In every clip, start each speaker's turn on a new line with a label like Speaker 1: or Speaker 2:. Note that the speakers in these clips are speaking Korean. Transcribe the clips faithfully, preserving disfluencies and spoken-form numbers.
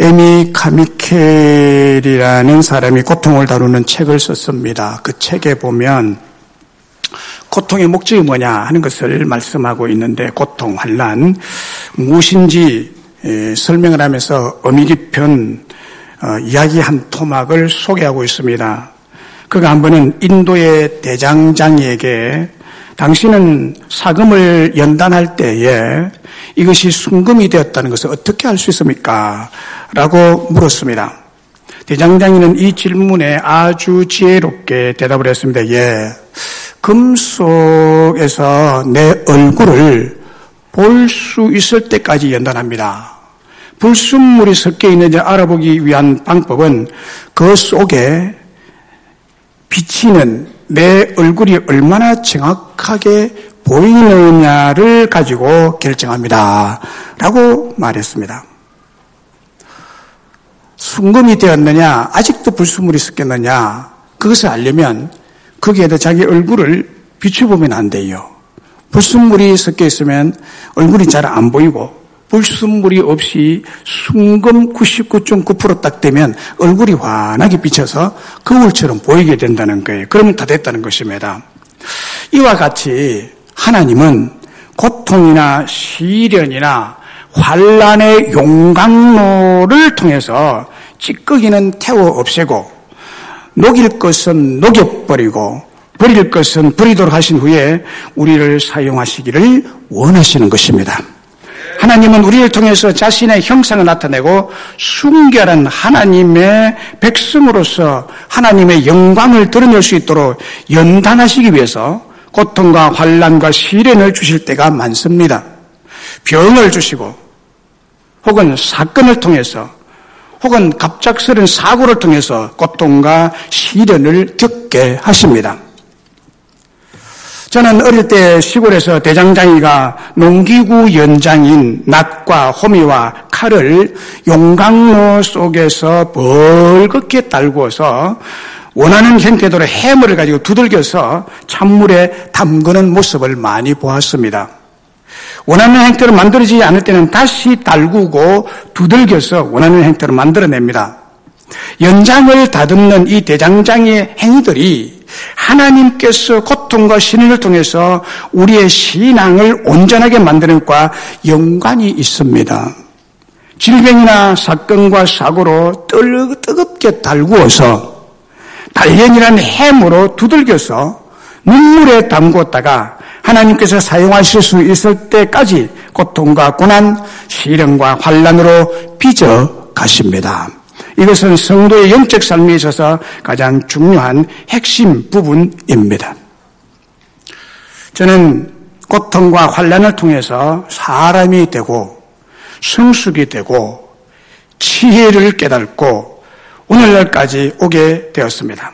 Speaker 1: 제레미 카미켈이라는 사람이 고통을 다루는 책을 썼습니다. 그 책에 보면 고통의 목적이 뭐냐 하는 것을 말씀하고 있는데, 고통, 환난, 무엇인지 설명을 하면서 의미 깊은 이야기 한 토막을 소개하고 있습니다. 그가 한 번은 인도의 대장장이에게 당신은 사금을 연단할 때에 이것이 순금이 되었다는 것을 어떻게 알 수 있습니까? 라고 물었습니다. 대장장이는 이 질문에 아주 지혜롭게 대답을 했습니다. 예, 금속에서 내 얼굴을 볼 수 있을 때까지 연단합니다. 불순물이 섞여 있는지 알아보기 위한 방법은 그 속에 비치는 내 얼굴이 얼마나 정확하게 보이느냐를 가지고 결정합니다. 라고 말했습니다. 순금이 되었느냐, 아직도 불순물이 섞였느냐, 그것을 알려면 거기에다 자기 얼굴을 비춰보면 안 돼요. 불순물이 섞여 있으면 얼굴이 잘 안 보이고, 불순물이 없이 순금 구십구 점 구 퍼센트 딱 되면 얼굴이 환하게 비쳐서 거울처럼 보이게 된다는 거예요. 그러면 다 됐다는 것입니다. 이와 같이 하나님은 고통이나 시련이나 환난의 용광로를 통해서 찌꺼기는 태워 없애고 녹일 것은 녹여버리고 버릴 것은 버리도록 하신 후에 우리를 사용하시기를 원하시는 것입니다. 하나님은 우리를 통해서 자신의 형상을 나타내고 순결한 하나님의 백성으로서 하나님의 영광을 드러낼 수 있도록 연단하시기 위해서 고통과 환난과 시련을 주실 때가 많습니다. 병을 주시고 혹은 사건을 통해서 혹은 갑작스러운 사고를 통해서 고통과 시련을 겪게 하십니다. 저는 어릴 때 시골에서 대장장이가 농기구 연장인 낫과 호미와 칼을 용광로 속에서 벌겋게 달구어서 원하는 형태대로 해물을 가지고 두들겨서 찬물에 담그는 모습을 많이 보았습니다. 원하는 형태로 만들어지지 않을 때는 다시 달구고 두들겨서 원하는 형태로 만들어냅니다. 연장을 다듬는 이 대장장이의 행위들이 하나님께서 고통과 시련을 통해서 우리의 신앙을 온전하게 만드는 것과 연관이 있습니다. 질병이나 사건과 사고로 뜨겁게 달구어서 단련이라는 햄으로 두들겨서 눈물에 담궜다가 하나님께서 사용하실 수 있을 때까지 고통과 고난, 시련과 환난으로 빚어 가십니다. 이것은 성도의 영적 삶에 있어서 가장 중요한 핵심 부분입니다. 저는 고통과 환난을 통해서 사람이 되고 성숙이 되고 지혜를 깨닫고 오늘날까지 오게 되었습니다.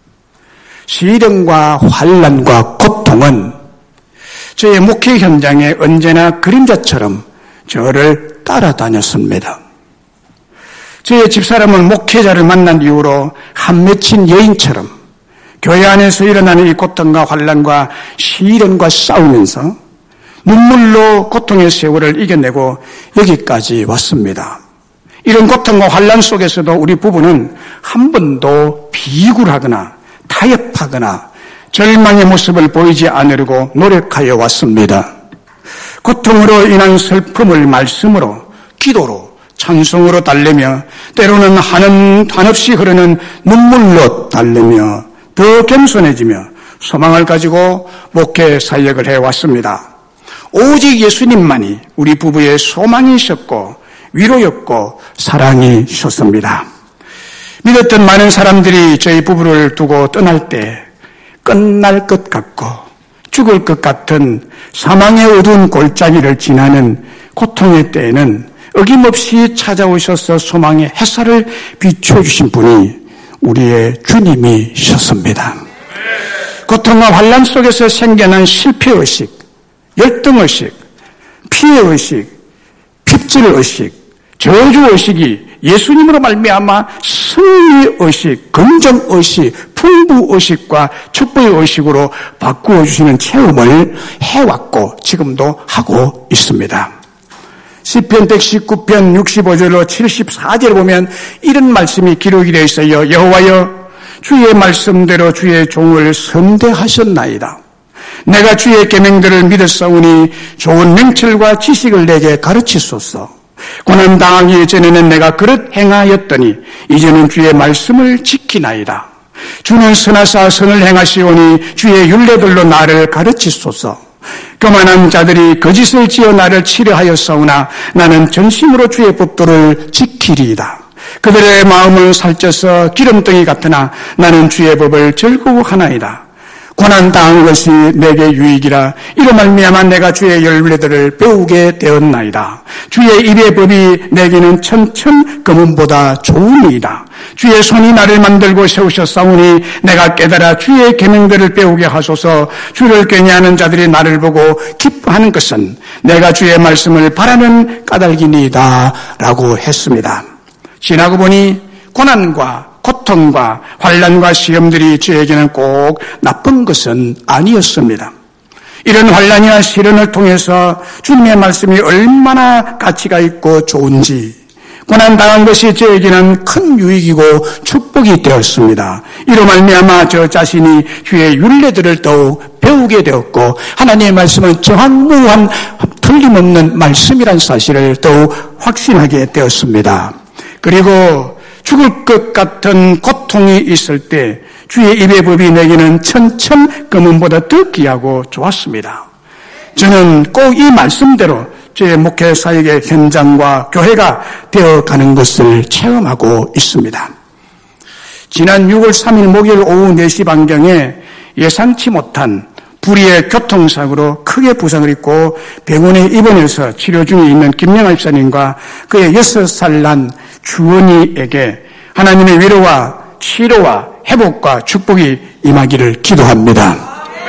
Speaker 1: 시련과 환난과 고통은 저의 목회 현장에 언제나 그림자처럼 저를 따라다녔습니다. 저의 집사람은 목회자를 만난 이후로 한 맺힌 여인처럼 교회 안에서 일어나는 이 고통과 환난과 시련과 싸우면서 눈물로 고통의 세월을 이겨내고 여기까지 왔습니다. 이런 고통과 환난 속에서도 우리 부부는 한 번도 비굴하거나 타협하거나 절망의 모습을 보이지 않으려고 노력하여 왔습니다. 고통으로 인한 슬픔을 말씀으로, 기도로, 찬송으로 달래며 때로는 한은, 한없이 흐르는 눈물로 달래며 더 겸손해지며 소망을 가지고 목회 사역을 해왔습니다. 오직 예수님만이 우리 부부의 소망이셨고 위로였고 사랑이셨습니다. 믿었던 많은 사람들이 저희 부부를 두고 떠날 때 끝날 것 같고 죽을 것 같은 사망의 어두운 골짜기를 지나는 고통의 때에는 어김없이 찾아오셔서 소망의 햇살을 비춰주신 분이 우리의 주님이셨습니다. 고통과 환난 속에서 생겨난 실패의식, 열등의식, 피해의식, 핍질의식, 저주의식이 예수님으로 말미암아 승리의식, 긍정의식, 풍부의식과 축복의식으로 바꾸어 주시는 체험을 해왔고 지금도 하고 있습니다. 시편 백십구 편 육십오 절로 칠십사 절 보면 이런 말씀이 기록이 되어 있어요. 여호와여 주의 말씀대로 주의 종을 선대하셨나이다. 내가 주의 계명들을 믿었사오니 좋은 명철과 지식을 내게 가르치소서. 고난 당하기 전에는 내가 그릇 행하였더니 이제는 주의 말씀을 지키나이다. 주는 선하사 선을 행하시오니 주의 율례들로 나를 가르치소서. 교만한 자들이 거짓을 지어 나를 치려하였사오나 나는 전심으로 주의 법도를 지키리이다. 그들의 마음을 살쪄서 기름덩이 같으나 나는 주의 법을 즐거워하나이다. 고난 당한 것이 내게 유익이라. 이로 말미암아 내가 주의 율례들을 배우게 되었나이다. 주의 입의 법이 내게는 천천 금은보다 좋으니이다. 주의 손이 나를 만들고 세우셨사오니 내가 깨달아 주의 계명들을 배우게 하소서. 주를 꾀냐하는 자들이 나를 보고 기뻐하는 것은 내가 주의 말씀을 바라는 까닭이니이다 라고 했습니다. 지나고 보니 고난과 고통과 환난과 시험들이 저에게는 꼭 나쁜 것은 아니었습니다. 이런 환난이나 시련을 통해서 주님의 말씀이 얼마나 가치가 있고 좋은지, 고난당한 것이 저에게는 큰 유익이고 축복이 되었습니다. 이로 말미암아 저 자신이 주의 율례들을 더욱 배우게 되었고 하나님의 말씀은 정확무한 틀림없는 말씀이란 사실을 더욱 확신하게 되었습니다. 그리고 죽을 것 같은 고통이 있을 때 주의 입의 법이 내게는 천천 금은보다 더 귀하고 좋았습니다. 저는 꼭 이 말씀대로 제 목회 사역의 현장과 교회가 되어가는 것을 체험하고 있습니다. 지난 유월 삼일 목요일 오후 네 시 반경에 예상치 못한 불의의 교통사고로 크게 부상을 입고 병원에 입원해서 치료 중에 있는 김영하 집사님과 그의 여섯 살 난 주원이에게 하나님의 위로와 치료와 회복과 축복이 임하기를 기도합니다.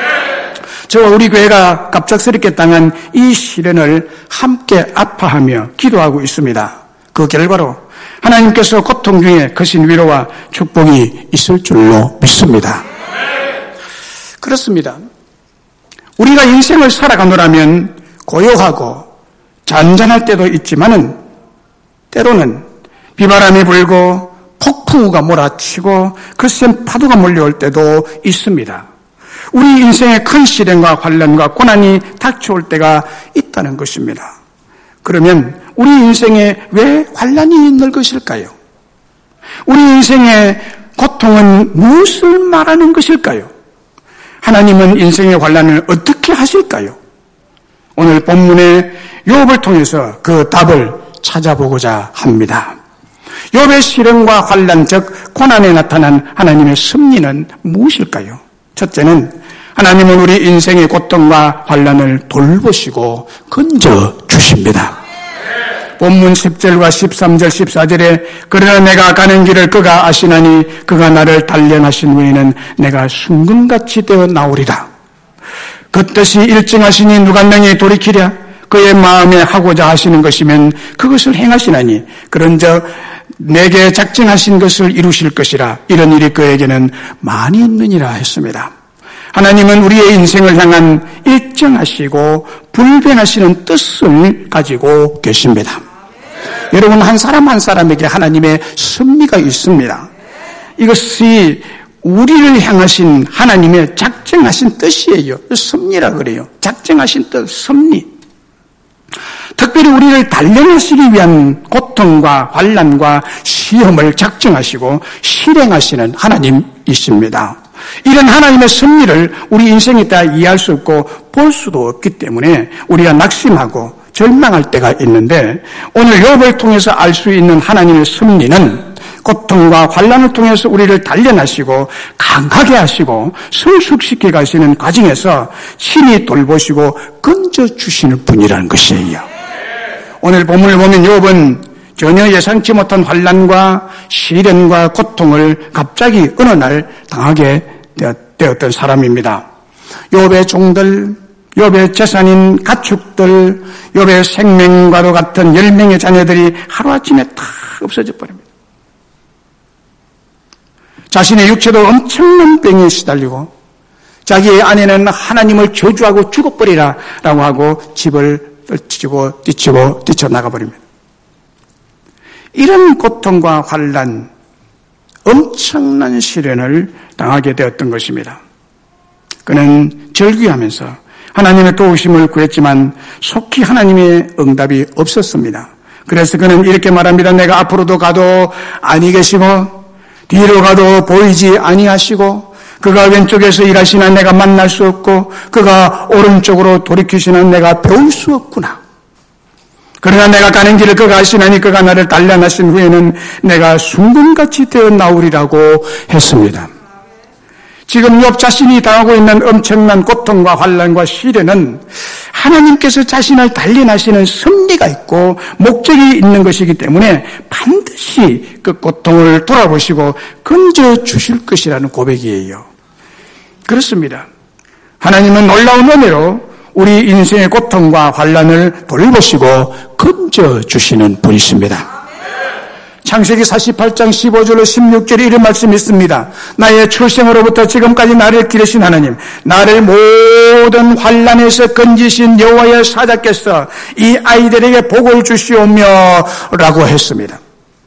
Speaker 1: 저와 우리 교회가 갑작스럽게 당한 이 시련을 함께 아파하며 기도하고 있습니다. 그 결과로 하나님께서 고통 중에 크신 위로와 축복이 있을 줄로 믿습니다. 그렇습니다. 우리가 인생을 살아가노라면 고요하고 잔잔할 때도 있지만은 때로는 비바람이 불고 폭풍우가 몰아치고 거센 파도가 몰려올 때도 있습니다. 우리 인생의 큰 시련과 환난과 고난이 닥쳐올 때가 있다는 것입니다. 그러면 우리 인생에 왜 환난이 있는 것일까요? 우리 인생의 고통은 무엇을 말하는 것일까요? 하나님은 인생의 환난을 어떻게 하실까요? 오늘 본문의 욥을 통해서 그 답을 찾아보고자 합니다. 욥의 시련과 환난, 즉 고난에 나타난 하나님의 섭리는 무엇일까요? 첫째는 하나님은 우리 인생의 고통과 환난을 돌보시고 건져 주십니다. 본문 십 절과 십삼 절, 십사 절에 그러나 내가 가는 길을 그가 아시나니 그가 나를 단련하신 후에는 내가 순금같이 되어 나오리라. 그 뜻이 일정하시니 누가 능히 돌이키랴? 그의 마음에 하고자 하시는 것이면 그것을 행하시나니 그런즉 내게 작정하신 것을 이루실 것이라. 이런 일이 그에게는 많이 있느니라 했습니다. 하나님은 우리의 인생을 향한 일정하시고 불변하시는 뜻을 가지고 계십니다. 여러분, 한 사람 한 사람에게 하나님의 섭리가 있습니다. 이것이 우리를 향하신 하나님의 작정하신 뜻이에요. 섭리라 그래요. 작정하신 뜻, 섭리. 특별히 우리를 단련하시기 위한 고통과 환난과 시험을 작정하시고 실행하시는 하나님이십니다. 이런 하나님의 섭리를 우리 인생에 따라 이해할 수 없고 볼 수도 없기 때문에 우리가 낙심하고 절망할 때가 있는데, 오늘 욥을 통해서 알 수 있는 하나님의 섭리는 고통과 환난을 통해서 우리를 단련하시고 강하게 하시고 성숙시켜 가시는 과정에서 친히 돌보시고 건져주시는 분이라는 것이에요. 오늘 본문을 보면 욥은 전혀 예상치 못한 환난과 시련과 고통을 갑자기 어느 날 당하게 되었던 사람입니다. 욥의 종들, 욥의 재산인 가축들, 욥의 생명과도 같은 열 명의 자녀들이 하루아침에 다 없어져 버립니다. 자신의 육체도 엄청난 병에 시달리고 자기의 아내는 하나님을 저주하고 죽어버리라 라고 하고 집을 떨치고 뛰치고 뛰쳐나가버립니다. 이런 고통과 환난, 엄청난 시련을 당하게 되었던 것입니다. 그는 절규하면서 하나님의 도우심을 구했지만 속히 하나님의 응답이 없었습니다. 그래서 그는 이렇게 말합니다. 내가 앞으로도 가도 아니 계시고 뒤로 가도 보이지 아니하시고 그가 왼쪽에서 일하시나 내가 만날 수 없고 그가 오른쪽으로 돌이키시나 내가 배울 수 없구나. 그러나 내가 가는 길을 그가 아시나니 그가 나를 단련하신 후에는 내가 순금같이 되어 나오리라고 했습니다. 지금 욥 자신이 당하고 있는 엄청난 고통과 환난과 시련은 하나님께서 자신을 단련하시는 섭리가 있고 목적이 있는 것이기 때문에 반드시 그 고통을 돌아보시고 건져 주실 것이라는 고백이에요. 그렇습니다. 하나님은 놀라운 은혜로 우리 인생의 고통과 환난을 돌보시고 건져 주시는 분이십니다. 창세기 사십팔 장 십오 절로 십육 절에 이런 말씀이 있습니다. 나의 출생으로부터 지금까지 나를 기르신 하나님, 나를 모든 환난에서 건지신 여호와의 사자께서 이 아이들에게 복을 주시오며 라고 했습니다.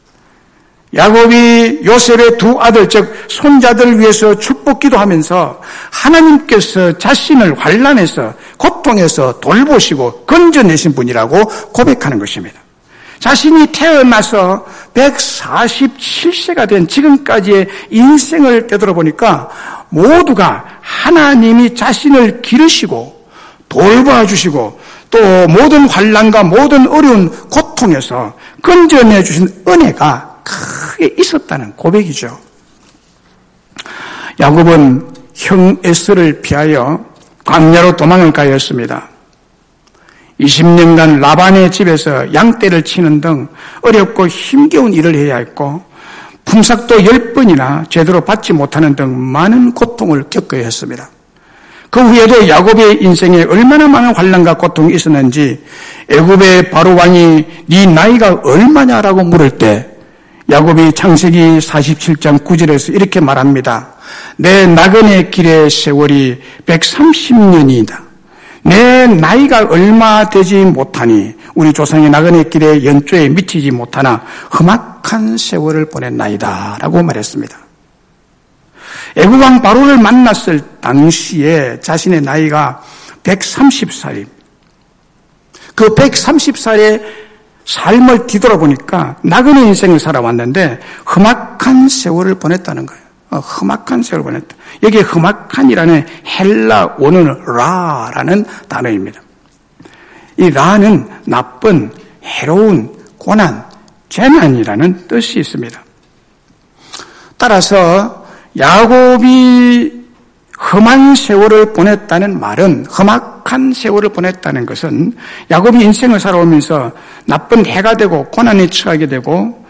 Speaker 1: 야곱이 요셉의 두 아들 즉 손자들을 위해서 축복 기도하면서 하나님께서 자신을 환난에서 고통에서 돌보시고 건져내신 분이라고 고백하는 것입니다. 자신이 태어나서 백사십칠 세가 된 지금까지의 인생을 되돌아보니까 모두가 하나님이 자신을 기르시고 돌봐주시고 또 모든 환난과 모든 어려운 고통에서 건져내 주신 은혜가 크게 있었다는 고백이죠. 야곱은 형 에서를 피하여 광야로 도망을 가였습니다. 이십 년간 라반의 집에서 양떼를 치는 등 어렵고 힘겨운 일을 해야 했고 품삯도 열 번이나 제대로 받지 못하는 등 많은 고통을 겪어야 했습니다. 그 후에도 야곱의 인생에 얼마나 많은 환난과 고통이 있었는지 애굽의 바로 왕이 네 나이가 얼마냐라고 물을 때 야곱이 창세기 사십칠 장 구 절에서 이렇게 말합니다. 내 나그네 길의 세월이 백삼십 년이다. 내 나이가 얼마 되지 못하니 우리 조상의 나그네 길의 연조에 미치지 못하나 험악한 세월을 보냈나이다 라고 말했습니다. 애굽왕 바로를 만났을 당시에 자신의 나이가 백삼십 살입니다. 그 백삼십 살의 삶을 뒤돌아보니까 나그네 인생을 살아왔는데 험악한 세월을 보냈다는 거예요. 어, 험악한 세월을 보냈다. 여기에 험악한이라는 헬라 원어는 라라는 단어입니다. 이 라는 나쁜, 해로운, 고난, 재난이라는 뜻이 있습니다. 따라서 야곱이 험한 세월을 보냈다는 말은 험악한 세월을 보냈다는 것은 야곱이 인생을 살아오면서 나쁜 해가 되고 고난에 처하게 되고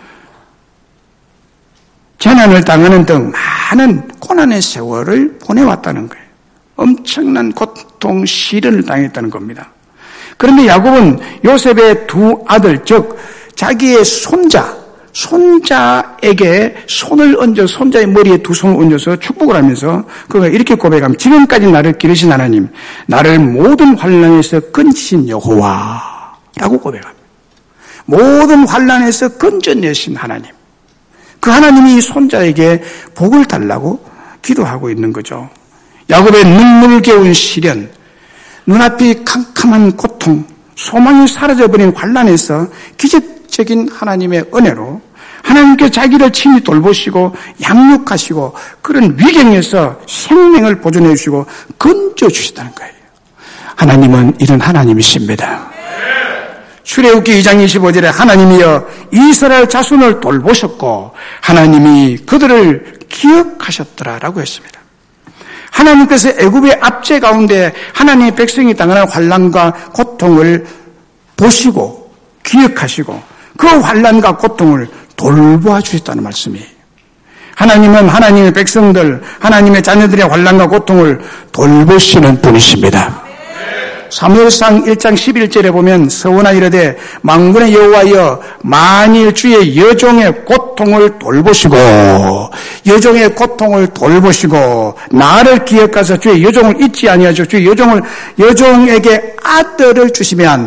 Speaker 1: 재난을 당하는 등 많은 고난의 세월을 보내왔다는 거예요. 엄청난 고통, 시련을 당했다는 겁니다. 그런데 야곱은 요셉의 두 아들, 즉 자기의 손자, 손자에게 손을 얹어 손자의 머리에 두 손을 얹어서 축복을 하면서 그가 이렇게 고백합니다. 지금까지 나를 기르신 하나님, 나를 모든 환난에서 건지신 여호와라고 고백합니다. 모든 환난에서 건져내신 하나님, 그 하나님이 손자에게 복을 달라고 기도하고 있는 거죠. 야곱의 눈물겨운 시련, 눈앞이 캄캄한 고통, 소망이 사라져버린 환난에서 기적적인 하나님의 은혜로 하나님께 자기를 친히 돌보시고 양육하시고 그런 위경에서 생명을 보존해 주시고 건져 주시다는 거예요. 하나님은 이런 하나님이십니다. 출애굽기 이 장 이십오 절에 하나님이여 이스라엘 자손을 돌보셨고 하나님이 그들을 기억하셨더라라고 했습니다. 하나님께서 애굽의 압제 가운데 하나님의 백성이 당하는 환난과 고통을 보시고 기억하시고 그 환난과 고통을 돌보아 주셨다는 말씀이에요. 하나님은 하나님의 백성들, 하나님의 자녀들의 환난과 고통을 돌보시는 분이십니다. 사무엘상 일 장 십일 절에 보면 서원하 이르되 만군의 여호와여 만일 주의 여종의 고통을 돌보시고 여종의 고통을 돌보시고 나를 기억하사 주의 여종을 잊지 아니하시고 주의 여종을 여종에게 아들을 주시면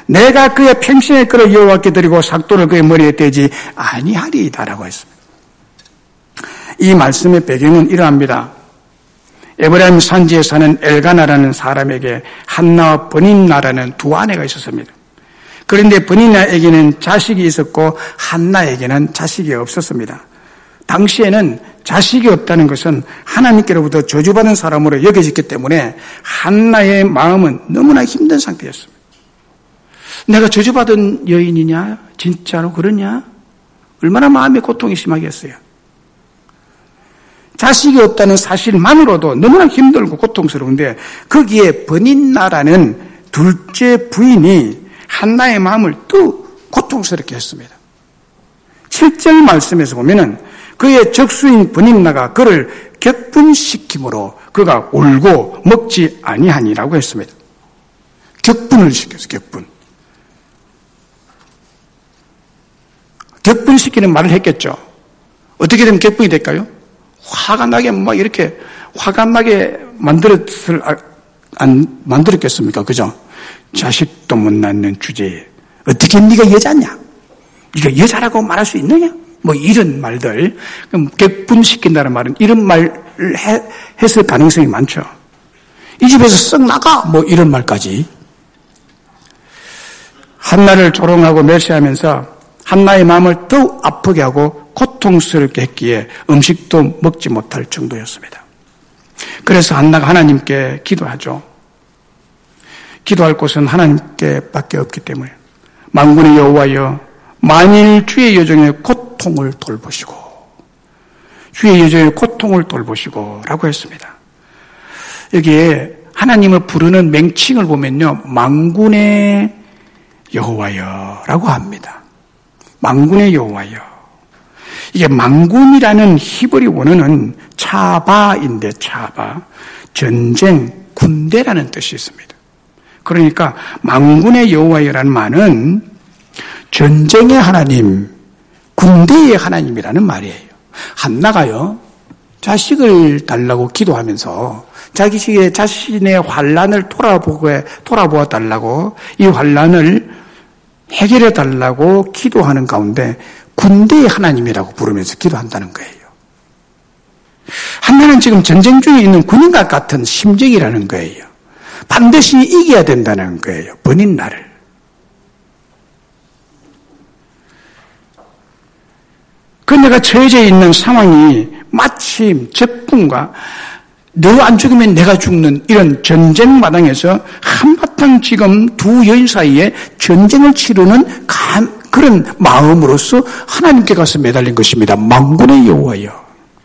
Speaker 1: 내가 그의 평생의 끌어 여호와께 드리고 삭도를 그의 머리에 떼지 아니하리이다라고 했습니다. 이 말씀의 배경은 이러합니다. 에브라임 산지에 사는 엘가나라는 사람에게 한나와 버닌나라는 두 아내가 있었습니다. 그런데 버닌나에게는 자식이 있었고 한나에게는 자식이 없었습니다. 당시에는 자식이 없다는 것은 하나님께로부터 저주받은 사람으로 여겨졌기 때문에 한나의 마음은 너무나 힘든 상태였습니다. 내가 저주받은 여인이냐? 진짜로 그러냐? 얼마나 마음의 고통이 심하겠어요. 자식이 없다는 사실만으로도 너무나 힘들고 고통스러운데 거기에 버닌나라는 둘째 부인이 한나의 마음을 또 고통스럽게 했습니다. 칠 절 말씀에서 보면은 그의 적수인 버닌나가 그를 격분시킴으로 그가 울고 먹지 아니하니라고 했습니다. 격분을 시켰어요. 격분. 격분시키는 말을 했겠죠. 어떻게 되면 격분이 될까요? 화가 나게 막 이렇게 화가 나게 만들었을 안 만들었겠습니까? 그죠? 자식도 못 낳는 주제에 어떻게 네가 여자냐? 네가 여자라고 말할 수 있느냐? 뭐 이런 말들. 그럼 격분시킨다는 말은 이런 말을 해, 했을 가능성이 많죠. 이 집에서 썩 나가 뭐 이런 말까지. 한나를 조롱하고 멸시하면서 한나의 마음을 더욱 아프게 하고 고통스럽게 했기에 음식도 먹지 못할 정도였습니다. 그래서 한나가 하나님께 기도하죠. 기도할 곳은 하나님께 밖에 없기 때문에 만군의 여호와여 만일 주의 여종의 고통을 돌보시고 주의 여종의 고통을 돌보시고 라고 했습니다. 여기에 하나님을 부르는 맹칭을 보면요 만군의 여호와여 라고 합니다. 만군의 여호와여. 이게 만군이라는 히브리 원어는 차바인데 차바. 전쟁, 군대라는 뜻이 있습니다. 그러니까 만군의 여호와여라는 말은 전쟁의 하나님, 군대의 하나님이라는 말이에요. 한나가요. 자식을 달라고 기도하면서 자기 자신의 환난을 돌아보고 돌아보아 달라고 이 환난을 해결해 달라고 기도하는 가운데 군대의 하나님이라고 부르면서 기도한다는 거예요. 한나는 지금 전쟁 중에 있는 군인과 같은 심정이라는 거예요. 반드시 이겨야 된다는 거예요. 버닌나를. 그녀가 처해져 있는 상황이 마침 적군과 너 안 죽으면 내가 죽는 이런 전쟁 마당에서 한바탕 지금 두 여인 사이에 전쟁을 치르는 감, 그런 마음으로서 하나님께 가서 매달린 것입니다. 만군의 여호와여.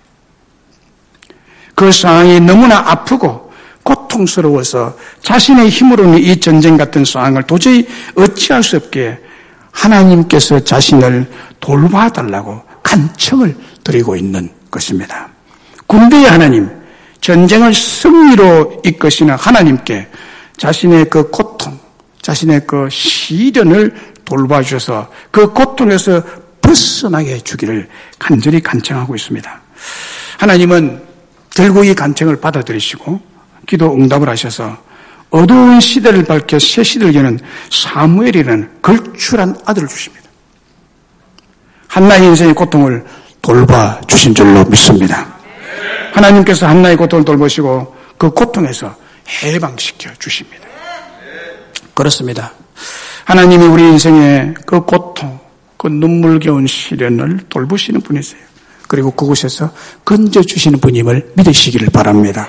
Speaker 1: 그 상황이 너무나 아프고 고통스러워서 자신의 힘으로는 이 전쟁 같은 상황을 도저히 어찌할 수 없게 하나님께서 자신을 돌봐달라고 간청을 드리고 있는 것입니다. 군대의 하나님, 전쟁을 승리로 이끄시는 하나님께 자신의 그 고통, 자신의 그 시련을 돌봐주셔서 그 고통에서 벗어나게 해주기를 간절히 간청하고 있습니다. 하나님은 결국 이 간청을 받아들이시고 기도 응답을 하셔서 어두운 시대를 밝혀 새 시대를 여는 사무엘이라는 걸출한 아들을 주십니다. 한나의 인생의 고통을 돌봐주신 줄로 믿습니다. 하나님께서 한나의 고통을 돌보시고 그 고통에서 해방시켜 주십니다. 그렇습니다. 하나님이 우리 인생의 그 고통, 그 눈물겨운 시련을 돌보시는 분이세요. 그리고 그곳에서 건져주시는 분임을 믿으시기를 바랍니다.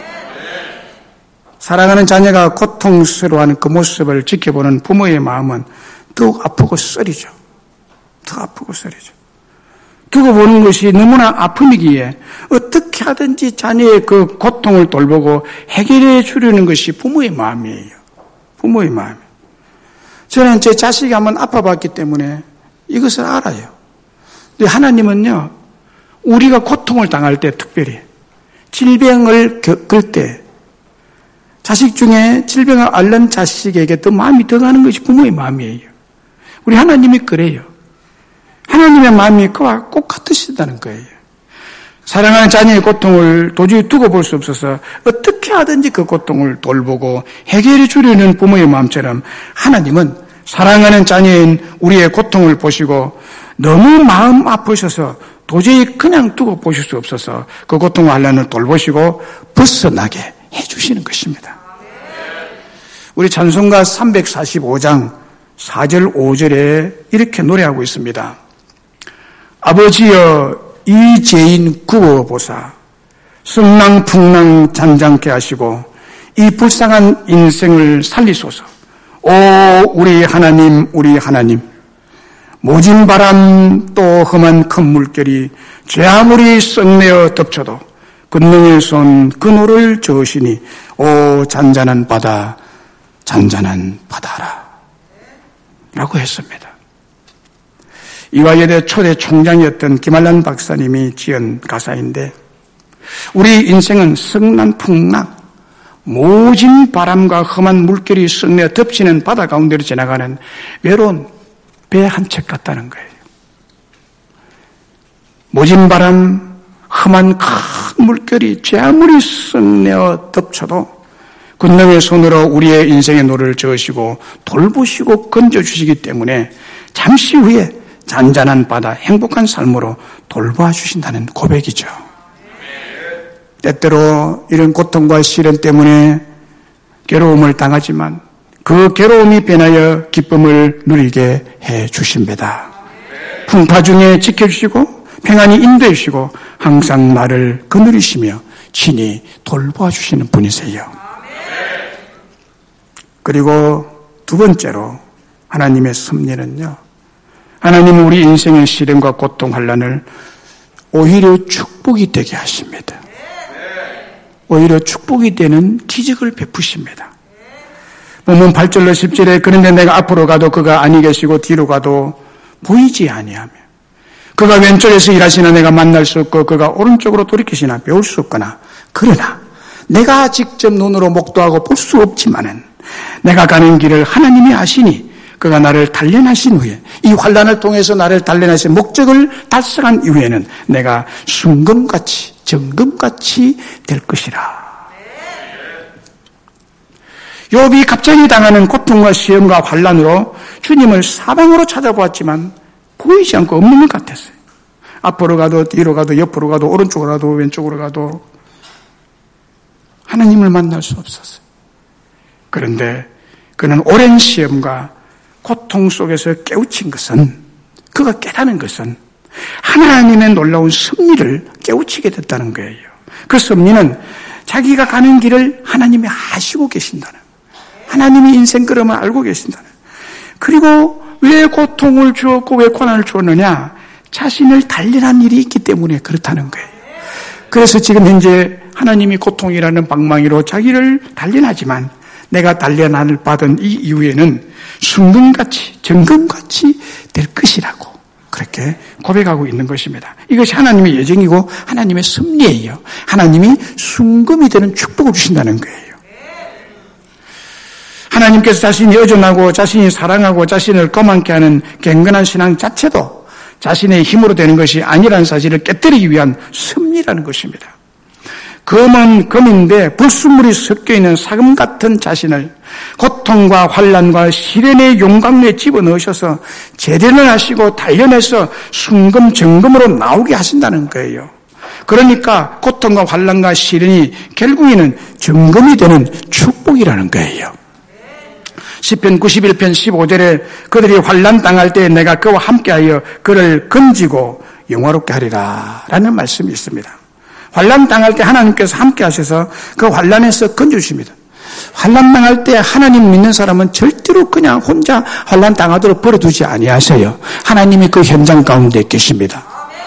Speaker 1: 사랑하는 자녀가 고통스러워하는 그 모습을 지켜보는 부모의 마음은 더욱 아프고 쓰리죠. 더 아프고 쓰리죠. 두고 보는 것이 너무나 아픔이기에 어떻게 하든지 자녀의 그 고통을 돌보고 해결해 주려는 것이 부모의 마음이에요. 부모의 마음. 저는 제 자식이 한번 아파봤기 때문에 이것을 알아요. 근데 하나님은요, 우리가 고통을 당할 때 특별히 질병을 겪을 때 자식 중에 질병을 앓는 자식에게 더 마음이 더 가는 것이 부모의 마음이에요. 우리 하나님이 그래요. 하나님의 마음이 그와 꼭 같으시다는 거예요. 사랑하는 자녀의 고통을 도저히 두고 볼 수 없어서 어떻게 하든지 그 고통을 돌보고 해결해 주려는 부모의 마음처럼 하나님은 사랑하는 자녀인 우리의 고통을 보시고 너무 마음 아프셔서 도저히 그냥 두고 보실 수 없어서 그 고통과 환난을 돌보시고 벗어나게 해주시는 것입니다. 우리 찬송가 삼백사십오 장 사 절 오 절에 이렇게 노래하고 있습니다. 아버지여 이 죄인 구워보사 승랑풍랑 잔잔케 하시고 이 불쌍한 인생을 살리소서. 오 우리 하나님 우리 하나님 모진 바람 또 험한 큰 물결이 죄 아무리 썩내어 덮쳐도 권능의 손 그노를 저으시니 오 잔잔한 바다 잔잔한 바다라 라고 했습니다. 이화여대 초대 총장이었던 김한란 박사님이 지은 가사인데 우리 인생은 성난풍랑 모진 바람과 험한 물결이 썩내어 덮치는 바다 가운데로 지나가는 외로운 배 한 척 같다는 거예요. 모진 바람, 험한 큰 물결이 죄 아무리 썩내어 덮쳐도 권능의 손으로 우리의 인생의 노를 저으시고 돌보시고 건져주시기 때문에 잠시 후에 잔잔한 바다, 행복한 삶으로 돌보아 주신다는 고백이죠. 때때로 이런 고통과 시련 때문에 괴로움을 당하지만 그 괴로움이 변하여 기쁨을 누리게 해 주십니다. 풍파 중에 지켜주시고 평안히 인도해 주시고 항상 나를 거느리시며 친히 돌보아 주시는 분이세요. 그리고 두 번째로 하나님의 섭리는요. 하나님은 우리 인생의 시련과 고통, 환난을 오히려 축복이 되게 하십니다. 오히려 축복이 되는 기적을 베푸십니다. 본문 팔 절로 십 절에 그런데 내가 앞으로 가도 그가 아니 계시고 뒤로 가도 보이지 아니하며 그가 왼쪽에서 일하시나 내가 만날 수 없고 그가 오른쪽으로 돌이키시나 배울 수 없거나 그러나 내가 직접 눈으로 목도하고 볼 수 없지만은 내가 가는 길을 하나님이 아시니 그가 나를 단련하신 후에 이 환난을 통해서 나를 단련하신 목적을 달성한 이후에는 내가 순금같이 정금같이 될 것이라. 욥이 갑자기 당하는 고통과 시험과 환난으로 주님을 사방으로 찾아보았지만 보이지 않고 없는 것 같았어요. 앞으로 가도 뒤로 가도 옆으로 가도 오른쪽으로 가도 왼쪽으로 가도 하나님을 만날 수 없었어요. 그런데 그는 오랜 시험과 고통 속에서 깨우친 것은 그가 깨닫는 것은 하나님의 놀라운 섭리를 깨우치게 됐다는 거예요. 그 섭리는 자기가 가는 길을 하나님이 아시고 계신다는, 하나님이 인생 걸음을 알고 계신다는, 그리고 왜 고통을 주었고 왜 고난을 주었느냐? 자신을 단련한 일이 있기 때문에 그렇다는 거예요. 그래서 지금 현재 하나님이 고통이라는 방망이로 자기를 단련하지만 내가 단련을 받은 이 이후에는 순금같이 정금같이 될 것이라고 그렇게 고백하고 있는 것입니다. 이것이 하나님의 예정이고 하나님의 섭리예요. 하나님이 순금이 되는 축복을 주신다는 거예요. 하나님께서 자신이 의존하고 자신이 사랑하고 자신을 거만케 하는 경건한 신앙 자체도 자신의 힘으로 되는 것이 아니라는 사실을 깨뜨리기 위한 섭리라는 것입니다. 금은 금인데 불순물이 섞여있는 사금 같은 자신을 고통과 환난과 시련의 용광로에 집어넣으셔서 재련을 하시고 단련해서 순금 정금으로 나오게 하신다는 거예요. 그러니까 고통과 환난과 시련이 결국에는 정금이 되는 축복이라는 거예요. 시편 구십일 편 십오 절에 그들이 환난 당할 때 내가 그와 함께하여 그를 건지고 영화롭게 하리라 라는 말씀이 있습니다. 환난 당할 때 하나님께서 함께 하셔서 그 환난에서 건져주십니다. 환난 당할 때 하나님 믿는 사람은 절대로 그냥 혼자 환난 당하도록 버려두지 아니하세요. 하나님이 그 현장 가운데 계십니다.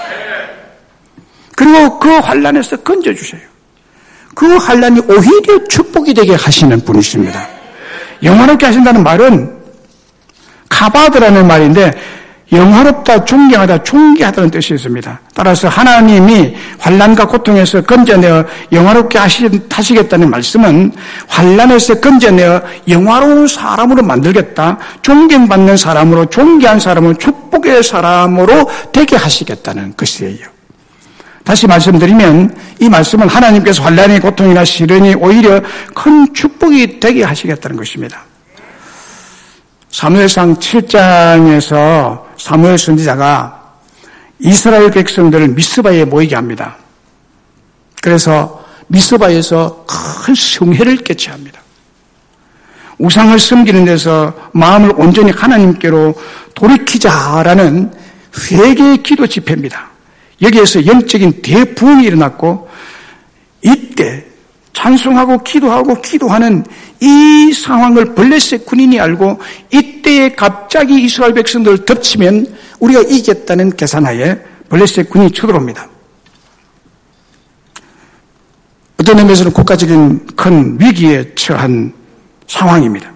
Speaker 1: 그리고 그 환난에서 건져주세요. 그 환난이 오히려 축복이 되게 하시는 분이십니다. 영화롭게 하신다는 말은 카바드라는 말인데 영화롭다, 존경하다, 존귀하다는 뜻이 있습니다. 따라서 하나님이 환난과 고통에서 건져내어 영화롭게 하시겠다는 말씀은 환난에서 건져내어 영화로운 사람으로 만들겠다, 존경받는 사람으로, 존귀한 사람으로, 축복의 사람으로 되게 하시겠다는 것이에요. 다시 말씀드리면 이 말씀은 하나님께서 환난의 고통이나 시련이 오히려 큰 축복이 되게 하시겠다는 것입니다. 사무엘상 칠 장에서 사무엘 선지자가 이스라엘 백성들을 미스바에 모이게 합니다. 그래서 미스바에서 큰 성회를 개최합니다. 우상을 섬기는 데서 마음을 온전히 하나님께로 돌이키자라는 회개의 기도 집회입니다. 여기에서 영적인 대부흥이 일어났고 이때 찬송하고 기도하고 기도하는 이 상황을 블레셋 군인이 알고 이때에 갑자기 이스라엘 백성들을 덮치면 우리가 이겼다는 계산하에 블레셋 군인이 쳐들어옵니다. 어떤 의미에서는 국가적인 큰 위기에 처한 상황입니다.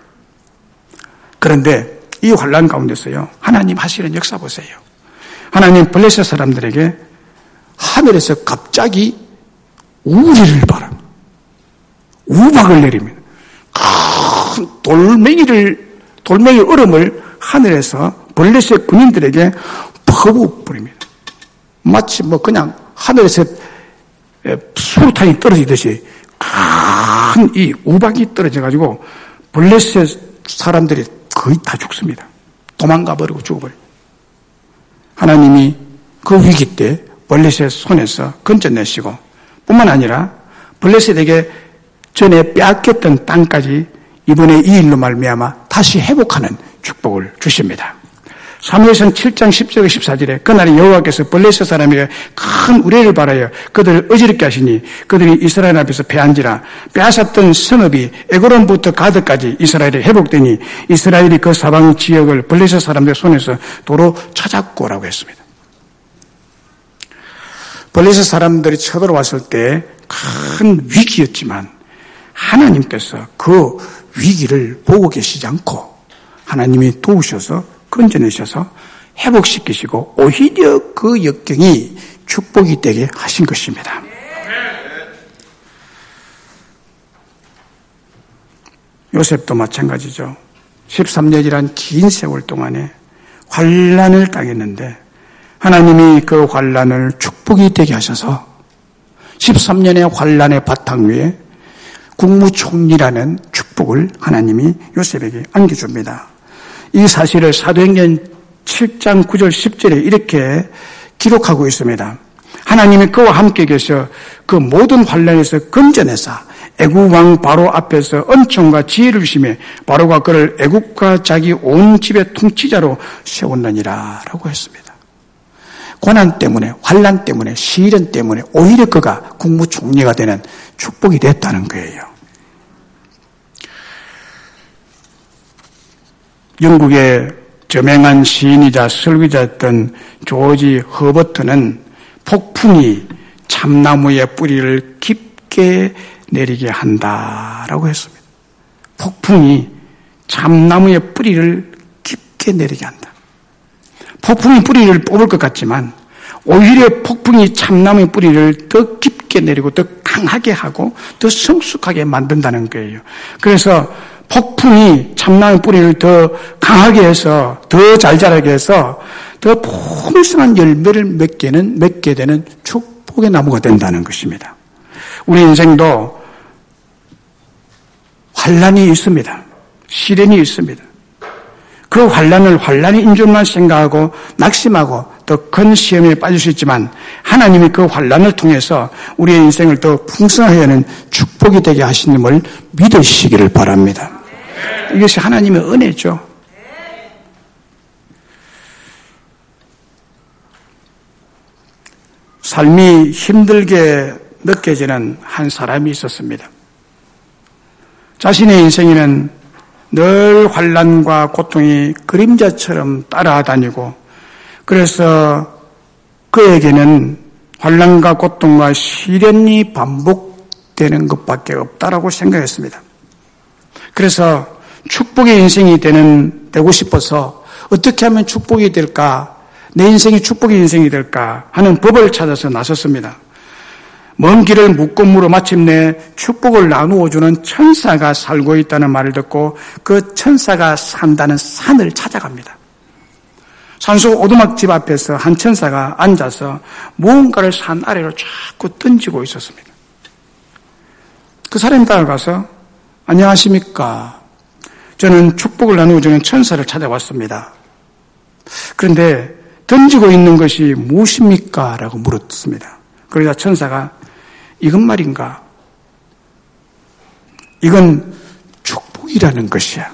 Speaker 1: 그런데 이 환란 가운데서요, 하나님 하시는 역사 보세요. 하나님 블레셋 사람들에게 하늘에서 갑자기 우리를 바랍니다. 우박을 내립니다. 큰 돌멩이를, 돌멩이 얼음을 하늘에서 블레셋 군인들에게 퍼부어버립니다. 마치 뭐 그냥 하늘에서 수류탄이 떨어지듯이 큰 이 우박이 떨어져가지고 블레셋 사람들이 거의 다 죽습니다. 도망가 버리고 죽어버려요. 하나님이 그 위기 때 블레셋 손에서 건져내시고 뿐만 아니라 블레셋에게 전에 빼앗겼던 땅까지 이번에 이 일로 말미암아 다시 회복하는 축복을 주십니다. 사무엘상 칠 장 십 절과 십사 절에 그날에 여호와께서 블레셋 사람에게 큰 우레를 바라여 그들을 어지럽게 하시니 그들이 이스라엘 앞에서 패한지라. 빼앗았던 성읍이 에그론부터 가드까지 이스라엘에 회복되니 이스라엘이 그 사방 지역을 블레셋 사람들 손에서 도로 찾았고라고 했습니다. 블레셋 사람들이 쳐들어왔을 때 큰 위기였지만 하나님께서 그 위기를 보고 계시지 않고 하나님이 도우셔서 건져내셔서 회복시키시고 오히려 그 역경이 축복이 되게 하신 것입니다. 요셉도 마찬가지죠. 십삼 년이란 긴 세월 동안에 환난을 당했는데 하나님이 그 환난을 축복이 되게 하셔서 십삼 년의 환난의 바탕 위에 국무총리라는 축복을 하나님이 요셉에게 안겨줍니다. 이 사실을 사도행전 칠 장 구 절 십 절에 이렇게 기록하고 있습니다. 하나님이 그와 함께 계셔 그 모든 환난에서 건져내사 애국 왕 바로 앞에서 은총과 지혜를 주시며 바로가 그를 애국과 자기 온 집의 통치자로 세웠느니라 라고 했습니다. 고난 때문에, 환난 때문에, 시련 때문에 오히려 그가 국무총리가 되는 축복이 됐다는 거예요. 영국의 저명한 시인이자 설교자였던 조지 허버트는 폭풍이 참나무의 뿌리를 깊게 내리게 한다라고 했습니다. 폭풍이 참나무의 뿌리를 깊게 내리게 한다. 폭풍이 뿌리를 뽑을 것 같지만 오히려 폭풍이 참나무의 뿌리를 더 깊게 내리고 더 강하게 하고 더 성숙하게 만든다는 거예요. 그래서 폭풍이 참나무 뿌리를 더 강하게 해서 더 잘 자라게 해서 더 풍성한 열매를 맺게는 맺게 되는 축복의 나무가 된다는 것입니다. 우리 인생도 환난이 있습니다. 시련이 있습니다. 그 환난을 환난인 줄만 생각하고 낙심하고 더 큰 시험에 빠질 수 있지만 하나님이 그 환난을 통해서 우리의 인생을 더 풍성하게 하는 축복이 되게 하시님을 믿으시기를 바랍니다. 이것이 하나님의 은혜죠. 삶이 힘들게 느껴지는 한 사람이 있었습니다. 자신의 인생에는 늘 환난과 고통이 그림자처럼 따라다니고 그래서 그에게는 환난과 고통과 시련이 반복되는 것밖에 없다라고 생각했습니다. 그래서 축복의 인생이 되는, 되고 싶어서 어떻게 하면 축복이 될까, 내 인생이 축복의 인생이 될까 하는 법을 찾아서 나섰습니다. 먼 길을 묻고 물어 마침내 축복을 나누어 주는 천사가 살고 있다는 말을 듣고 그 천사가 산다는 산을 찾아갑니다. 산속 오두막집 앞에서 한 천사가 앉아서 무언가를 산 아래로 자꾸 던지고 있었습니다. 그 사람이 따라가서 안녕하십니까? 저는 축복을 나누어주는 천사를 찾아왔습니다. 그런데 던지고 있는 것이 무엇입니까? 라고 물었습니다. 그러자 천사가 이건 말인가? 이건 축복이라는 것이야.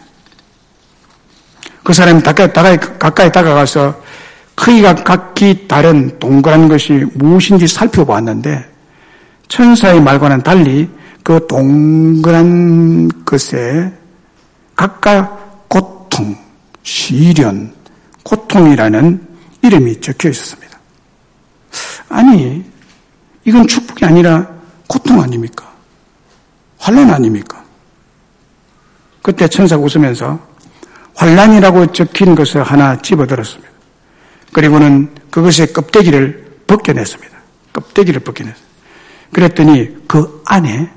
Speaker 1: 그 사람이 가까이, 가까이 다가가서 크기가 각기 다른 동그란 것이 무엇인지 살펴보았는데 천사의 말과는 달리 그 동그란 것에 각각 고통, 시련, 고통이라는 이름이 적혀 있었습니다. 아니, 이건 축복이 아니라 고통 아닙니까? 환난 아닙니까? 그때 천사가 웃으면서 환난이라고 적힌 것을 하나 집어들었습니다. 그리고는 그것의 껍데기를 벗겨냈습니다. 껍데기를 벗겨냈습니다. 그랬더니 그 안에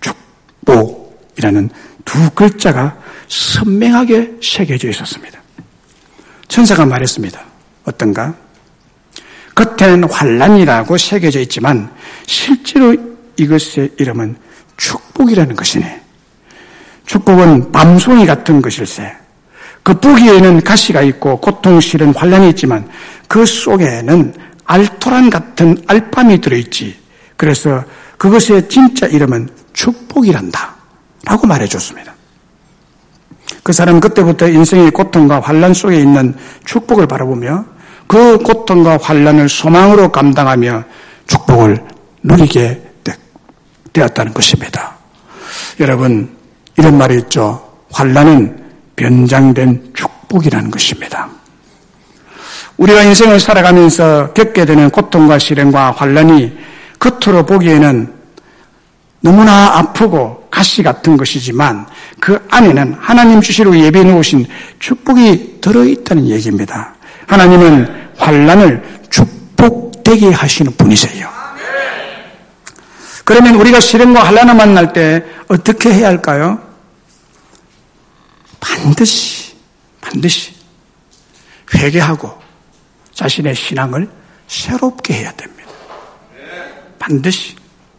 Speaker 1: 축복이라는 두 글자가 선명하게 새겨져 있었습니다. 천사가 말했습니다. 어떤가? 겉에는 환난이라고 새겨져 있지만 실제로 이것의 이름은 축복이라는 것이네. 축복은 밤송이 같은 것일세. 그 뿌기에는 가시가 있고 고통, 시련, 환난이 있지만 그 속에는 알토란 같은 알밤이 들어있지. 그래서 그것의 진짜 이름은 축복이란다 라고 말해줬습니다. 그 사람은 그때부터 인생의 고통과 환난 속에 있는 축복을 바라보며 그 고통과 환난을 소망으로 감당하며 축복을 누리게 되었다는 것입니다. 여러분, 이런 말이 있죠. 환난은 변장된 축복이라는 것입니다. 우리가 인생을 살아가면서 겪게 되는 고통과 시련과 환난이 겉으로 보기에는 너무나 아프고 가시 같은 것이지만 그 안에는 하나님 주시로 예비해 놓으신 축복이 들어있다는 얘기입니다. 하나님은 환난을 축복되게 하시는 분이세요. 그러면 우리가 시련과 환난을 만날 때 어떻게 해야 할까요? 반드시 반드시 회개하고 자신의 신앙을 새롭게 해야 됩니다. 반드시.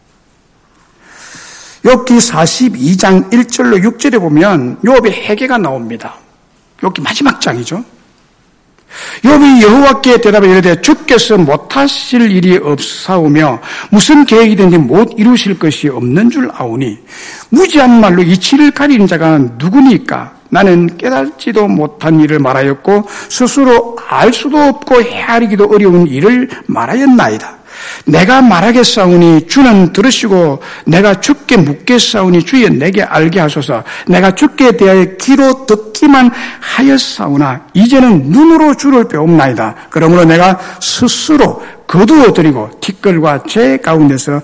Speaker 1: 욥기 사십이 장 일 절로 육 절에 보면 욥의 회개가 나옵니다. 욥기 마지막 장이죠. 욥이 여호와께 대답해 이르되 주께서 못하실 일이 없사오며 무슨 계획이든지 못 이루실 것이 없는 줄 아오니 무지한 말로 이치를 가리는 자가 누구니까? 나는 깨닫지도 못한 일을 말하였고 스스로 알 수도 없고 헤아리기도 어려운 일을 말하였나이다. 내가 말하겠사오니 주는 들으시고 내가 주께 묻겠사오니 주여 내게 알게 하소서. 내가 주께 대하여 귀로 듣기만 하였사오나 이제는 눈으로 주를 배웁나이다. 그러므로 내가 스스로 거두어드리고 티끌과 제 가운데서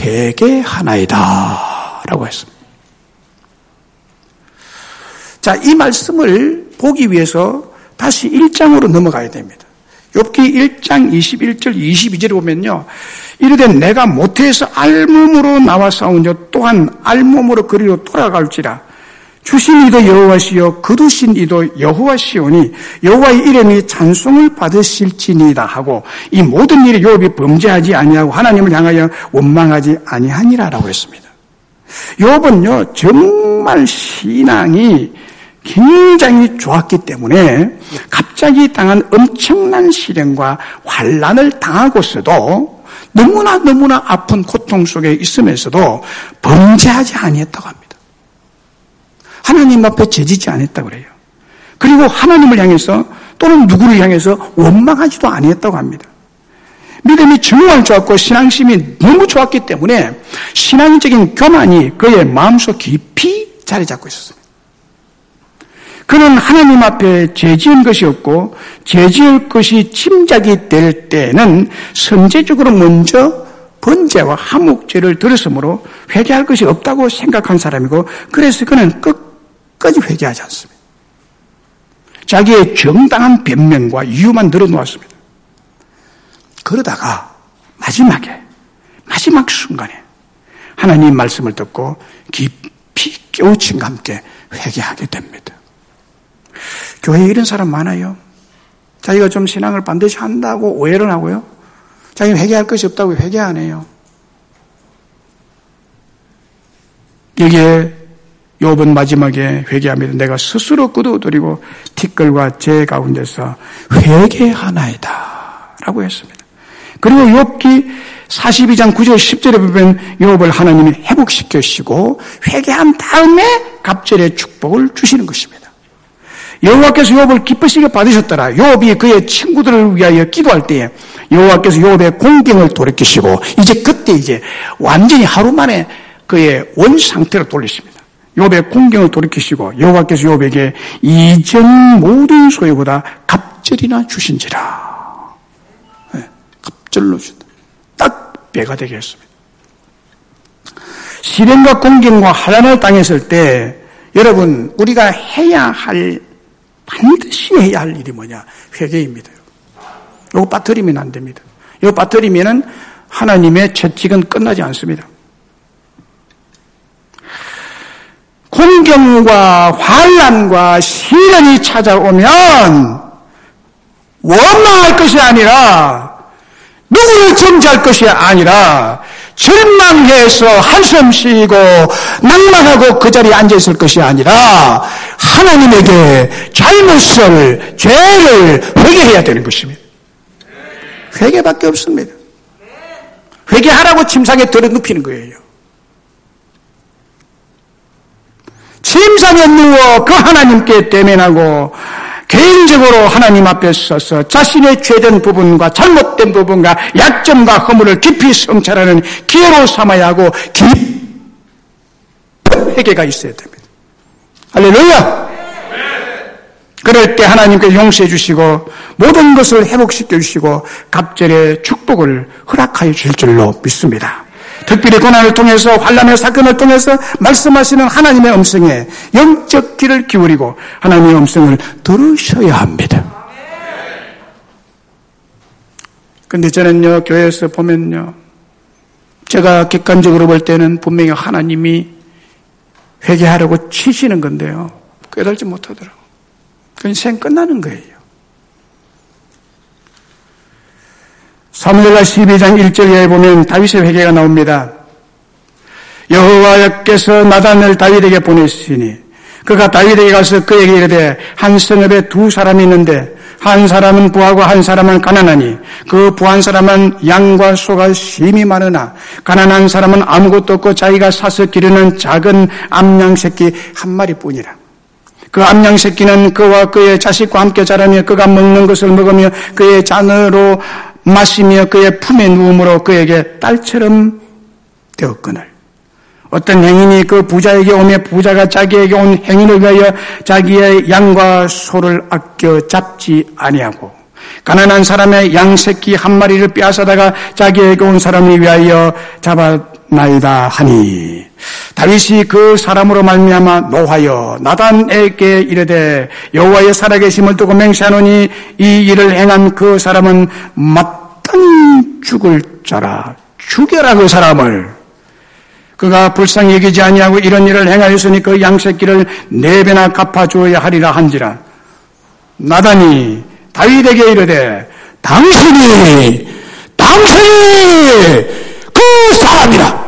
Speaker 1: 회개하나이다 라고 했습니다. 자, 이 말씀을 보기 위해서 다시 일 장으로 넘어가야 됩니다. 욥기 일 장 이십일 절 이십이 절에 보면요. 이르되 내가 모태에서 알몸으로 나와 싸우며 또한 알몸으로 그리로 돌아갈지라. 주신 이도 여호와시요 거두신 이도 여호와시오니 여호와의 이름이 찬송을 받으실지니이다 하고 이 모든 일에 욥이 범죄하지 아니하고 하나님을 향하여 원망하지 아니하니라라고 했습니다. 욥은요 정말 신앙이 굉장히 좋았기 때문에 갑자기 당한 엄청난 시련과 환난을 당하고서도 너무나 너무나 아픈 고통 속에 있으면서도 범죄하지 아니했다고 합니다. 하나님 앞에 죄지지 않았다고 그래요. 그리고 하나님을 향해서 또는 누구를 향해서 원망하지도 아니했다고 합니다. 믿음이 정말 좋았고 신앙심이 너무 좋았기 때문에 신앙적인 교만이 그의 마음속 깊이 자리 잡고 있었습니다. 그는 하나님 앞에 죄지은 것이 없고 죄지을 것이 짐작이 될 때는 선제적으로 먼저 번제와 화목제를 드렸으므로 회개할 것이 없다고 생각한 사람이고 그래서 그는 끝까지 회개하지 않습니다. 자기의 정당한 변명과 이유만 늘어놓았습니다. 그러다가 마지막에 마지막 순간에 하나님 말씀을 듣고 깊이 깨우침과 함께 회개하게 됩니다. 교회에 이런 사람 많아요. 자기가 좀 신앙을 반드시 한다고 오해를 하고요. 자기는 회개할 것이 없다고 회개 안 해요. 여기에 욥은 마지막에 회개합니다. 내가 스스로 거두어드리고 티끌과 재 가운데서 회개하나이다 라고 했습니다. 그리고 욥기 사십이 장 구 절 십 절에 보면 욥을 하나님이 회복시키시고 회개한 다음에 갑절의 축복을 주시는 것입니다. 여호와께서 욥을 기쁘시게 받으셨더라. 욥이 그의 친구들을 위하여 기도할 때에 여호와께서 욥의 공경을 돌이키시고 이제 그때 이제 완전히 하루 만에 그의 원 상태로 돌리십니다. 욥의 공경을 돌이키시고 여호와께서 욥에게 이전 모든 소유보다 갑절이나 주신지라. 네, 갑절로 준다. 딱 배가 되게 했습니다. 시련과 공경과 환난을 당했을 때 여러분 우리가 해야 할 반드시 해야 할 일이 뭐냐? 회개입니다. 이거 빠뜨리면 안 됩니다. 이거 빠뜨리면은 하나님의 채찍은 끝나지 않습니다. 공경과 환난과 시련이 찾아오면 원망할 것이 아니라 누구를 정죄할 것이 아니라 절망해서 한숨 쉬고 낭만하고 그 자리에 앉아있을 것이 아니라 하나님에게 잘못을, 죄를 회개해야 되는 것입니다. 회개밖에 없습니다. 회개하라고 침상에 들어눕히는 거예요. 침상에 누워 그 하나님께 대면하고 개인적으로 하나님 앞에 서서 자신의 죄된 부분과 잘못된 부분과 약점과 허물을 깊이 성찰하는 기회로 삼아야 하고 깊은 회개가 있어야 됩니다. 할렐루야! 그럴 때 하나님께서 용서해 주시고 모든 것을 회복시켜 주시고 갑절의 축복을 허락하여 줄 줄로 믿습니다. 특별히 고난을 통해서 환난의 사건을 통해서 말씀하시는 하나님의 음성에 영적 귀를 기울이고 하나님의 음성을 들으셔야 합니다. 그런데 저는요 교회에서 보면요 제가 객관적으로 볼 때는 분명히 하나님이 회개하라고 치시는 건데요 깨달지 못하더라고요. 그건 생 끝나는 거예요. 사무엘하 십이 장 일 절에 보면 다윗의 회개가 나옵니다. 여호와께서 나단을 다윗에게 보내시니 그가 다윗에게 가서 그에게 이르되 한 성읍에 두 사람이 있는데 한 사람은 부하고 한 사람은 가난하니 그 부한 사람은 양과 소가 심히 많으나 가난한 사람은 아무것도 없고 자기가 사서 기르는 작은 암양 새끼 한 마리뿐이라. 그 암양 새끼는 그와 그의 자식과 함께 자라며 그가 먹는 것을 먹으며 그의 잔으로 마시며 그의 품에 누움으로 그에게 딸처럼 되었거늘. 어떤 행인이 그 부자에게 오며 부자가 자기에게 온 행인을 위하여 자기의 양과 소를 아껴 잡지 아니하고 가난한 사람의 양 새끼 한 마리를 빼앗아다가 자기에게 온 사람을 위하여 잡아나이다 하니 다윗이 그 사람으로 말미암아 노하여 나단에게 이르되 여호와의 살아계심을 두고 맹세하노니 이 일을 행한 그 사람은 마땅히 죽을 자라. 죽여라 그 사람을. 그가 불쌍히 여기지 아니하고 이런 일을 행하였으니 그 양새끼를 네 배나 갚아주어야 하리라 한지라. 나단이 다윗에게 이르되 당신이 당신이 그 사람이라.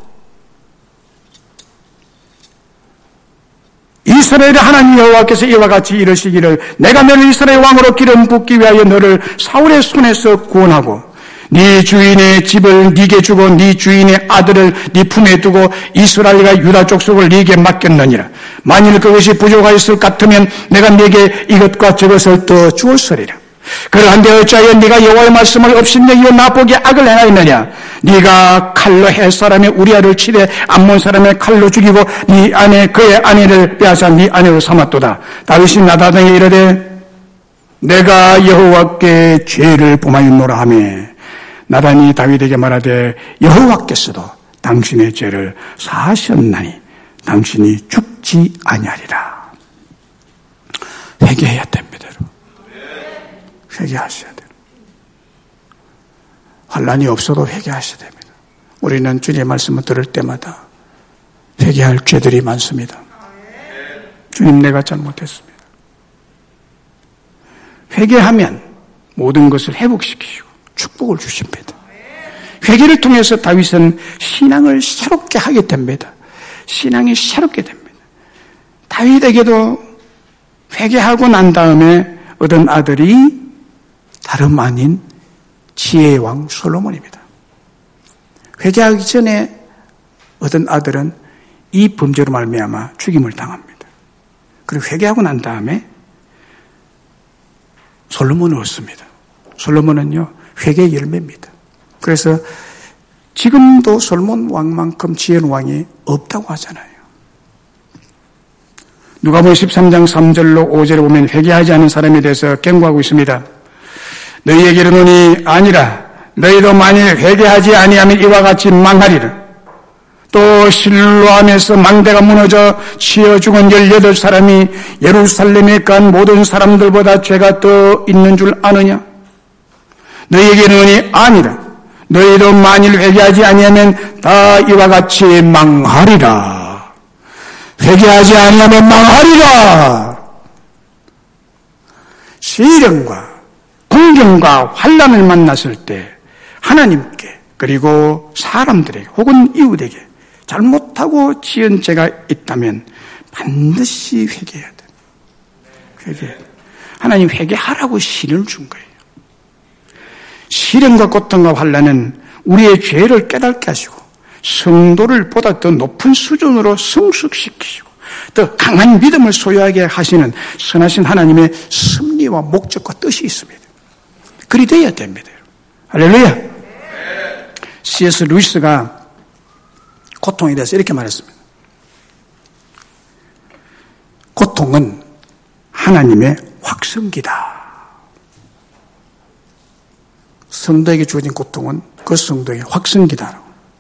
Speaker 1: 이스라엘의 하나님 여호와께서 이와 같이 이르시기를 내가 너를 이스라엘 왕으로 기름 붓기 위하여 너를 사울의 손에서 구원하고 네 주인의 집을 네게 주고 네 주인의 아들을 네 품에 두고 이스라엘과 유다 족속을 네게 맡겼느니라. 만일 그것이 부족하였을 같으면 내가 네게 이것과 저것을 더 주었으리라. 그러한데 어찌하여 네가 여호와의 말씀을 업신여기고 나보기에 악을 행하였느냐. 네가 칼로 헷 사람의 우리아를 치되 암몬 사람의 칼로 죽이고 네 아내 그의 아내를 빼앗아 네 아내로 삼았도다. 다윗이 나단에게 이르되 내가 여호와께 죄를 범하였노라 하며 나단이 다윗에게 말하되 여호와께서도 당신의 죄를 사하셨나니 당신이 죽지 아니하리라. 회개해야 됩니다. 회개하셔야 돼요. 환난이 없어도 회개하셔야 됩니다. 우리는 주님의 말씀을 들을 때마다 회개할 죄들이 많습니다. 주님 내가 잘못했습니다. 회개하면 모든 것을 회복시키시고 축복을 주십니다. 회개를 통해서 다윗은 신앙을 새롭게 하게 됩니다. 신앙이 새롭게 됩니다. 다윗에게도 회개하고 난 다음에 얻은 아들이 다름 아닌 지혜의 왕 솔로몬입니다. 회개하기 전에 얻은 아들은 이 범죄로 말미암아 죽임을 당합니다. 그리고 회개하고 난 다음에 솔로몬을 얻습니다. 솔로몬은요, 회개의 열매입니다. 그래서 지금도 솔로몬 왕만큼 지혜로운 왕이 없다고 하잖아요. 누가복음 십삼 장 삼 절로 오 절에 보면 회개하지 않은 사람에 대해서 경고하고 있습니다. 너희에게 이르노니 아니라 너희도 만일 회개하지 아니하면 이와 같이 망하리라. 또 실로암에서 망대가 무너져 치여 죽은 열여덟 사람이 예루살렘에 간 모든 사람들보다 죄가 더 있는 줄 아느냐? 너희에게 이르노니 아니라 너희도 만일 회개하지 아니하면 다 이와 같이 망하리라. 회개하지 아니하면 망하리라. 시련과 공경과 환난을 만났을 때 하나님께 그리고 사람들에게 혹은 이웃에게 잘못하고 지은 죄가 있다면 반드시 회개해야 돼. 회개. 하나님 회개하라고 시련을 준 거예요. 시련과 고통과 환난은 우리의 죄를 깨닫게 하시고 성도를 보다 더 높은 수준으로 성숙시키시고 더 강한 믿음을 소유하게 하시는 선하신 하나님의 섭리와 목적과 뜻이 있습니다. 그리 되어야 됩니다. 할렐루야. 씨 에스 루이스가 고통에 대해서 이렇게 말했습니다. 고통은 하나님의 확성기다. 성도에게 주어진 고통은 그 성도의 확성기다.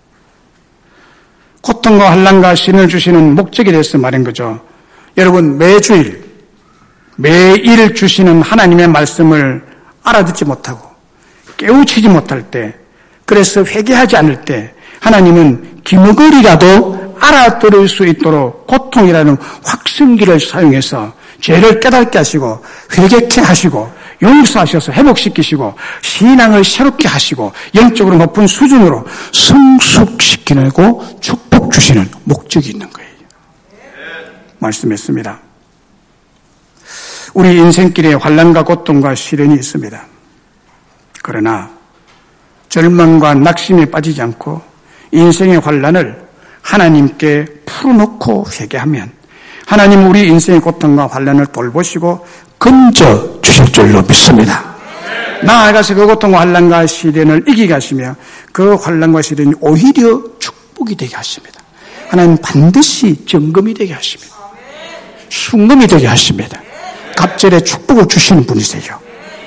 Speaker 1: 고통과 환난과 시련을 주시는 목적에 대해서 말한 거죠. 여러분, 매주일, 매일 주시는 하나님의 말씀을 알아듣지 못하고 깨우치지 못할 때, 그래서 회개하지 않을 때 하나님은 기머거리라도 알아들을 수 있도록 고통이라는 확성기를 사용해서 죄를 깨닫게 하시고 회개케 하시고 용서하셔서 회복시키시고 신앙을 새롭게 하시고 영적으로 높은 수준으로 성숙시키고 축복 주시는 목적이 있는 거예요. 말씀했습니다. 우리 인생길에 환난과 고통과 시련이 있습니다. 그러나 절망과 낙심에 빠지지 않고 인생의 환난을 하나님께 풀어놓고 회개하면 하나님 우리 인생의 고통과 환난을 돌보시고 건져 주실 줄로 믿습니다. 나아가서 그 고통과 환난과 시련을 이기게 하시며 그 환난과 시련이 오히려 축복이 되게 하십니다. 하나님 반드시 점검이 되게 하십니다. 순금이 되게 하십니다. 갑절에 축복을 주시는 분이세요.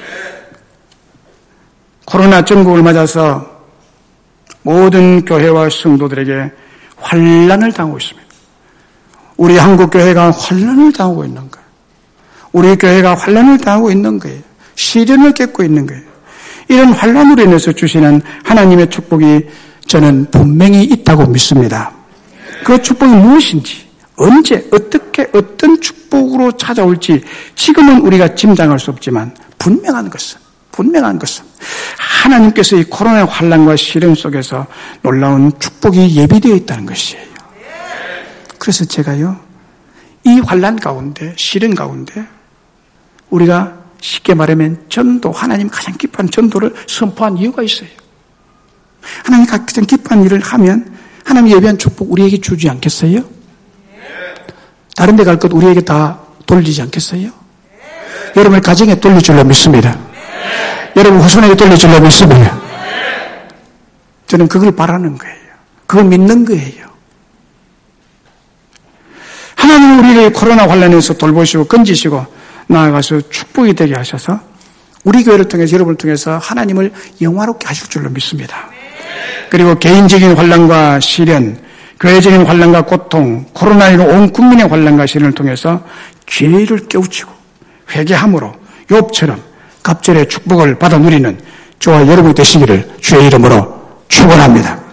Speaker 1: 코로나 전국을 맞아서 모든 교회와 성도들에게 환난을 당하고 있습니다. 우리 한국 교회가 환난을 당하고 있는 거예요. 우리 교회가 환난을 당하고 있는 거예요. 시련을 겪고 있는 거예요. 이런 환난으로 인해서 주시는 하나님의 축복이 저는 분명히 있다고 믿습니다. 그 축복이 무엇인지, 언제, 어떻게, 어떤 축복으로 찾아올지 지금은 우리가 짐작할 수 없지만 분명한 것은 분명한 것은 하나님께서 이 코로나의 환난과 시련 속에서 놀라운 축복이 예비되어 있다는 것이에요. 그래서 제가요, 이 환난 가운데, 시련 가운데 우리가 쉽게 말하면 전도, 하나님 가장 기뻐하는 전도를 선포한 이유가 있어요. 하나님 가장 기뻐하는 일을 하면 하나님 예비한 축복 우리에게 주지 않겠어요? 다른 데 갈 것 우리에게 다 돌리지 않겠어요? 여러분의 가정에 돌릴 줄로 믿습니다. 여러분 후손에게 돌릴 줄로 믿습니다. 저는 그걸 바라는 거예요. 그걸 믿는 거예요. 하나님은 우리를 코로나 환난에서 돌보시고 건지시고 나아가서 축복이 되게 하셔서 우리 교회를 통해서 여러분을 통해서 하나님을 영화롭게 하실 줄로 믿습니다. 그리고 개인적인 환난과 시련, 교회적인 환난과 고통, 코로나십구 온 국민의 환난과 시련을 통해서 죄를 깨우치고 회개함으로 욥처럼 갑절의 축복을 받아 누리는 저와 여러분이 되시기를 주의 이름으로 축원합니다.